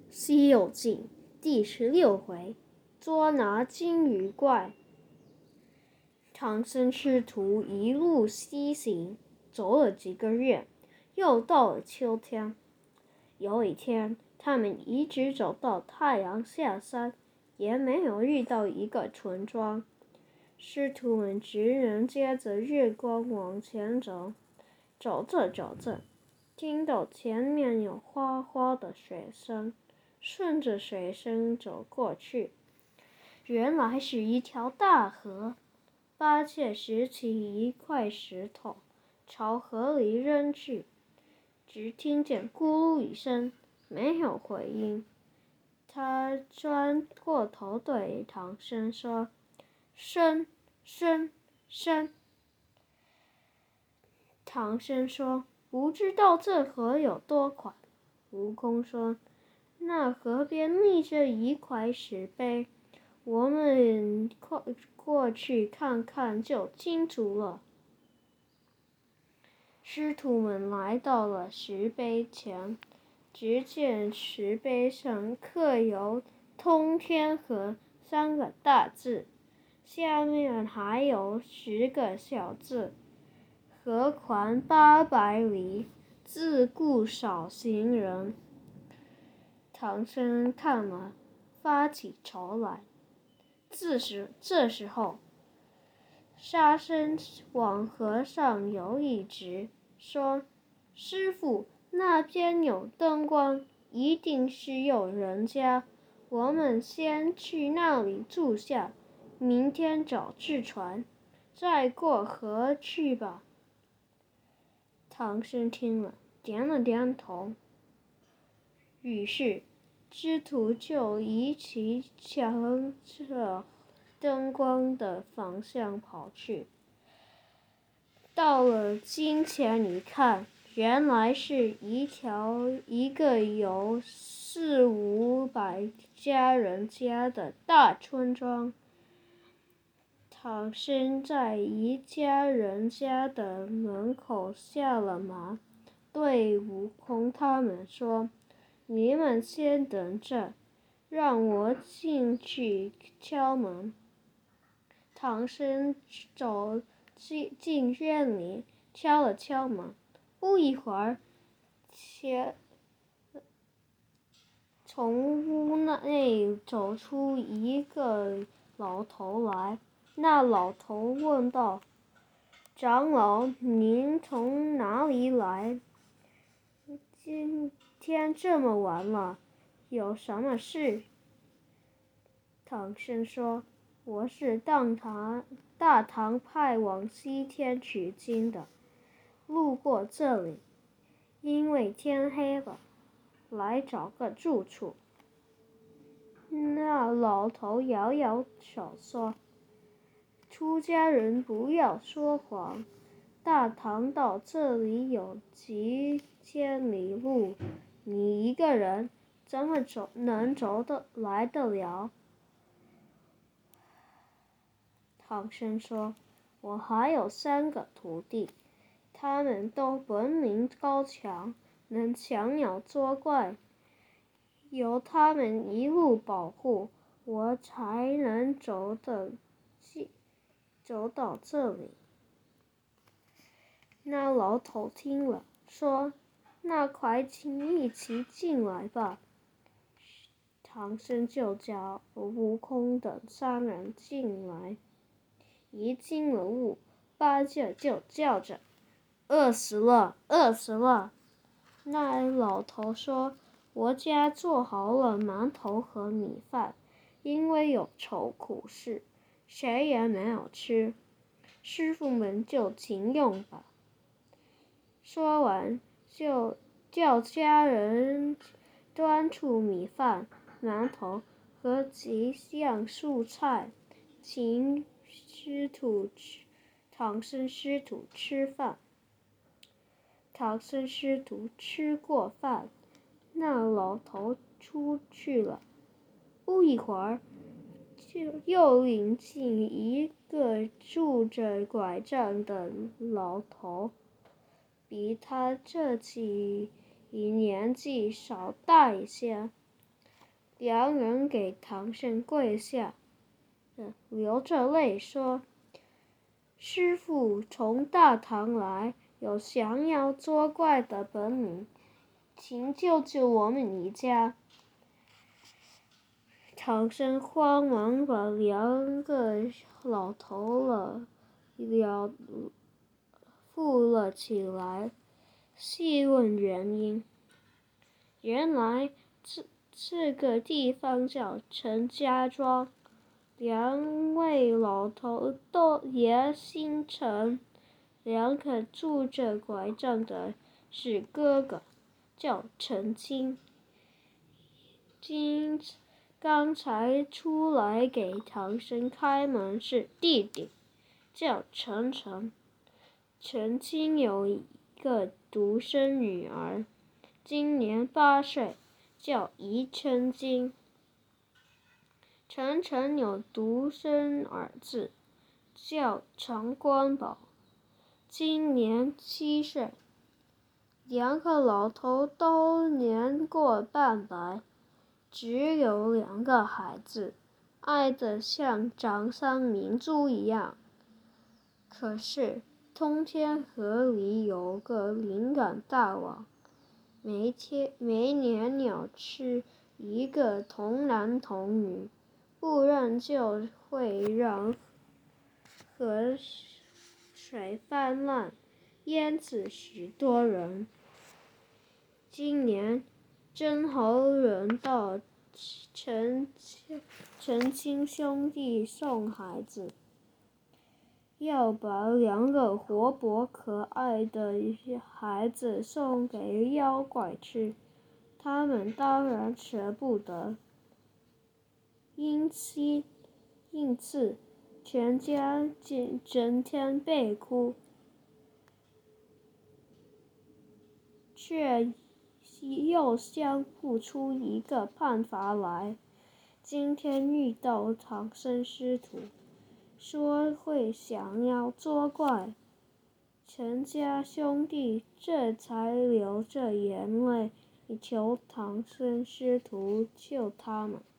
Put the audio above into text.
西游记》第16回，捉拿金鱼怪。唐僧师徒一路西行，走了几个月，又到了秋天。有一天，他们一直走到太阳下山，也没有遇到一个村庄。师徒们只能借着月光往前走。走着走着，听到前面有哗哗的水声，顺着水声走过去，原来是一条大河。八戒拾起一块石头，朝河里扔去，只听见咕噜一声，没有回音。他转过头对唐僧说：“深，深，深。”唐僧说：“不知道这河有多宽。”悟空说：“那河边立着一块石碑，我们过去看看就清楚了。”师徒们来到了石碑前，只见石碑上刻有“通天河”3个大字，下面还有10个小字：“河宽800里，自古少行人。”唐僧看了，发起愁来。这时候，沙僧往河上游一直，说：“师傅，那边有灯光，一定是有人家，我们先去那里住下，明天早制船，再过河去吧。”唐僧听了，点了点头。于是师徒就一起向着灯光的方向跑去。到了近前一看，原来是一个有400-500家人家的大村庄。唐僧在一家人家的门口下了马，对悟空他们说：“你们先等着，让我进去敲门。”唐僧走进院里，敲了敲门。不一会儿，从屋内走出一个老头来。那老头问道：“长老，您从哪里来？今天这么晚了，有什么事？”唐僧说：“我是大唐派往西天取经的，路过这里，因为天黑了，来找个住处。”那老头摇摇手说：“出家人不要说谎，大唐到这里有几千里路，你一个人怎么能走得了？”唐僧说：“我还有3个徒弟，他们都本领高强，能降妖捉怪，有他们一路保护，我才能走到这里。”那老头听了，说：“那快请一起进来吧。”唐僧就叫悟空等3人进来。一进了屋，八戒就叫着：“饿死了，饿死了！”那老头说：“我家做好了馒头和米饭，因为有愁苦事，谁也没有吃，师傅们就请用吧。”说完，就叫家人端出米饭、馒头和几样蔬菜，请唐僧师徒吃饭。唐僧师徒吃过饭，那老头出去了。不一会儿，又领进一个拄着拐杖的老头，比他这年纪稍大一些。 两人给唐僧跪下，流着泪说：“师父从大唐来，有降妖捉怪的本领，请救救我们一家。”唐僧慌忙把两个老头扶了起来，细问原因。原来这个地方叫陈家庄，两位老头也姓陈，两个拄着拐杖的是哥哥，叫陈清。刚才出来给唐僧开门是弟弟，叫陈诚。陈清有一个独生女儿，今年8岁，叫宜琛金。陈诚有独生儿子，叫陈光宝，今年7岁。两个老头都年过半百，只有2个孩子，爱得像掌上明珠一样。可是通天河里有个灵感大王，每年鸟吃一个童男童女，不然就会让河水泛滥，淹死许多人。今年正好轮到陈亲兄弟送孩子，要把2个活泼可爱的孩子送给妖怪吃，他们当然舍不得。因此，全家整天悲哭，却又想不出一个办法来。今天遇到唐僧师徒，说会降妖捉怪，陈家兄弟这才流着眼泪求唐僧师徒救他们。